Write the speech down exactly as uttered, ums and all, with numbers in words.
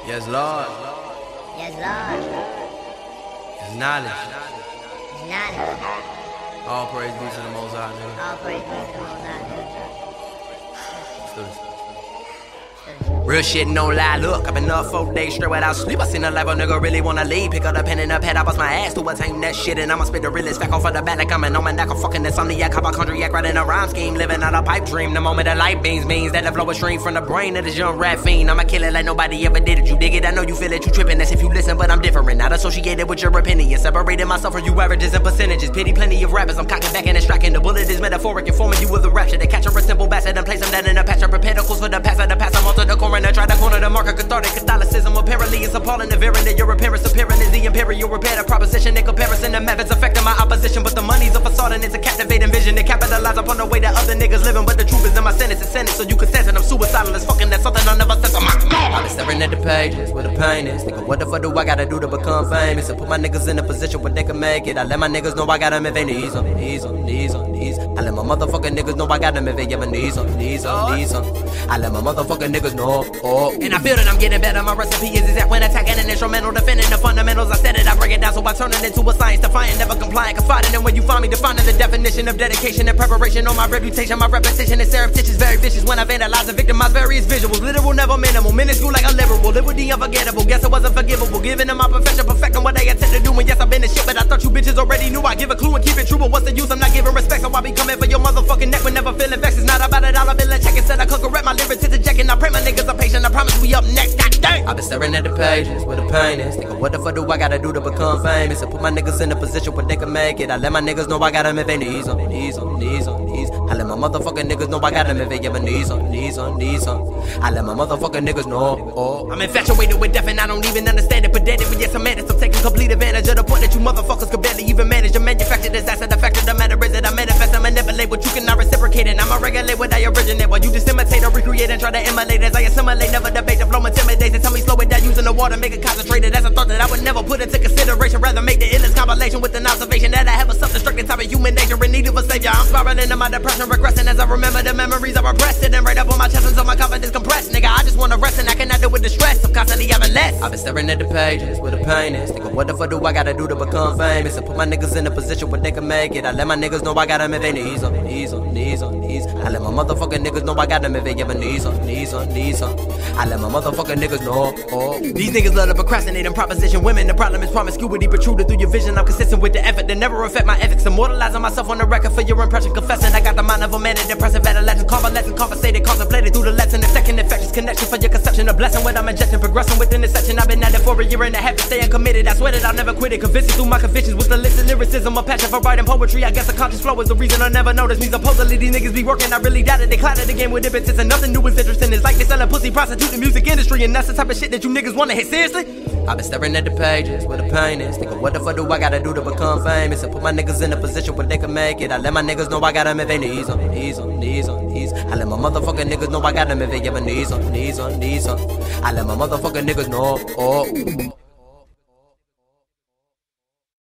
Yes, Lord. Yes, Lord. It's knowledge. It's knowledge. All praise be to the Most High, nigga. All praise be to the Most High. Let's do this. Real shit, no lie, look, I've been up four days straight without sleep. I seen a life a nigga really wanna leave. Pick up the pen and the pad, I bust my ass to attain that shit. And I'ma spit the realest back off of the bat like I'm an almanac. I'm fucking insomniac, hypochondriac, right in a rhyme scheme. Living out a pipe dream, the moment the light beams means that the flow is stream from the brain of this young rat fiend. I'ma kill it like nobody ever did it. You dig it? I know you feel it, you tripping. That's if you listen, but I'm different. Not associated with your opinion. Separating myself from you averages and percentages. Pity plenty of rappers, I'm cocking back and extracting. The bullet is metaphoric, informing you of the rapture. They capture a simple bastard and place them down in a patch. I prepare the course for the pass of the pass. I'm onto the coroner, try to corner the marker. Cathartic Catholicism apparently is appalling. The variant that your appearance appearing is the imperial repair. The proposition in comparison, the methods affecting my opposition. But the money's a facade and it's a captivating vision. They capitalize upon the way that other niggas living. But the truth is in my sentence, it's sentence. So you can sense it, I'm suicidal as fucking. That's something I never said to my mom. I've been staring at the pages where the pain is. Thinking, what the fuck do I gotta do to become famous? And put my niggas in a position where they can make it. I let my niggas know I got them if they need some. Need some, need some, need some. I let my motherfucking niggas know I got them if they ever need some. Need some, need some. I let my motherfucking niggas know. Oh. And I feel that I'm getting better. My recipe is exact when attacking an instrumental, defending the fundamentals. I said it, I break it down, so I turn it into a science defiant, never compliant, confiding in when you find me, defining the definition of dedication and preparation on my reputation. My repetition is surreptitious, very vicious when I vandalize and victimize various visuals. Literal, never minimal, minuscule like a liberal. Live with the unforgettable, guess it wasn't forgivable. Giving them my profession, perfecting what they intend to do. And yes, I've been in shit, but I thought you bitches already knew. I give a clue and keep it true, but what's the use? I'm not giving respect, so I be coming for your motherfucking neck when never feeling vexed. It's not about a dollar bill and check. Instead I could correct my lyrics to the checking. I pray my niggas are patient, I promise we up next. God dang! I've been staring at the pages where the pain is. Thinking, what the fuck do I gotta do to become famous? And put my niggas in a position where they can make it. I let my niggas know I got them if they need some. Need some, need some, need some. I let my motherfucking niggas know I got them if they ever need some. Need some, need some. I let my motherfucking niggas know. Oh. I'm infatuated with death and I don't even understand it. Pedantic, but yes, I'm mad. I'm taking complete advantage of the point that you motherfuckers could barely even manage to manufacture disaster. The fact of the matter is that I manifest and manipulate what you cannot reciprocate. And I'ma regulate what I originate while you just imitate or recreate and try to emulate as I assimilate. Never debate the flow intimidates and tell me slow it down using the water, make it concentrated. That's a thought that I would never put into consideration. Rather make the illest compilation with an observation that I have a self-destructive type of human nature in need of a savior. I'm spiraling into my depression, regressing as I remember the memories I repressed. And right up on my chest until my confidence compressed. Nigga, I just wanna rest and I cannot deal with the stress. I'm constantly having less. I've been staring at the pages where the pain is. Thinking, what the fuck do I gotta do to become famous? And put my niggas in a position where they can make it. I let my niggas know I got them if they need some. Need some, need some, need some. I let my motherfucking niggas know I got them if they ever need some. Need some, need some. I let my motherfucking niggas know. Oh. These niggas love to procrastinate and proposition women. The problem is promiscuity protruded through your vision. I'm consistent with the effort that never affect my ethics. Immortalizing myself on the record for your impression. Confessing I got the mind of a man in depressive adolescent. Convalescent, conversated, contemplated through the lesson. The second infectious connection for your conception. A blessing when I'm injecting, progressing within this section. I've been at it for a year and a half, staying committed. I swear that I'll never quit it. Convincing through my convictions with the illicit lyricism. A passion for writing poetry. I guess a conscious flow is the reason I never noticed me. Supposedly these niggas be working. I really doubt it. They clouded the game with impetus and nothing new is interesting. It's like they selling pussy, prostitute the music industry. And that's the type of shit that you niggas wanna hit seriously? I've been staring at the pages where the pain is. Thinking, what the fuck do I gotta do to become famous? And put my niggas in a position where they can make it. I let my niggas know I got them if they need some. Need some, need some, need some. I let my motherfucking niggas know I got them if they ever need some. Need some, need some. I let my motherfucking niggas know. Oh.